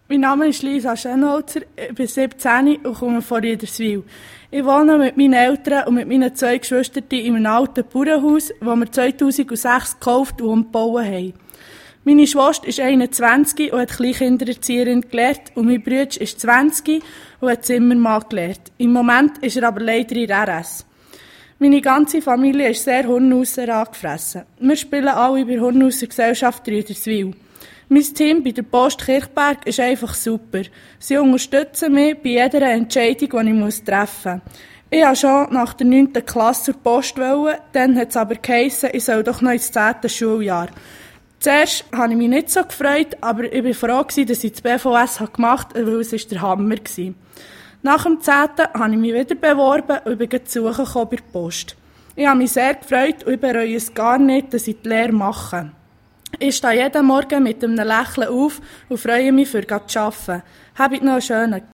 Mein Name ist Lisa Schenholzer, ich bin 17 und komme von Riederswil. Ich wohne mit meinen Eltern und mit meinen 2 Geschwistern in einem alten Bauernhaus, das wir 2006 gekauft und umgebaut haben. Meine Schwester ist 21 und hat Kleinkindererzieherin gelernt und mein Bruder ist 20 und hat Zimmermann gelernt. Im Moment ist er aber leider in RS. Meine ganze Familie ist sehr Hornhauser angefressen. Wir spielen alle bei Hornhauser Gesellschaft Riederswil. Mein Team bei der Post Kirchberg ist einfach super. Sie unterstützen mich bei jeder Entscheidung, die ich treffen muss. Ich wollte schon nach der 9. Klasse zur Post, dann hat es aber geheissen, ich soll doch noch ins 10. Schuljahr. Zuerst habe ich mich nicht so gefreut, aber ich war froh, dass ich das BVS gemacht habe, weil es der Hammer war. Nach dem 10. habe ich mich wieder beworben und bin zu suchen bei der Post. Ich habe mich sehr gefreut und ich bereue es gar nicht, dass ich die Lehre mache. Ich stehe jeden Morgen mit einem Lächeln auf und freue mich, für zu arbeiten. Habt noch einen schönen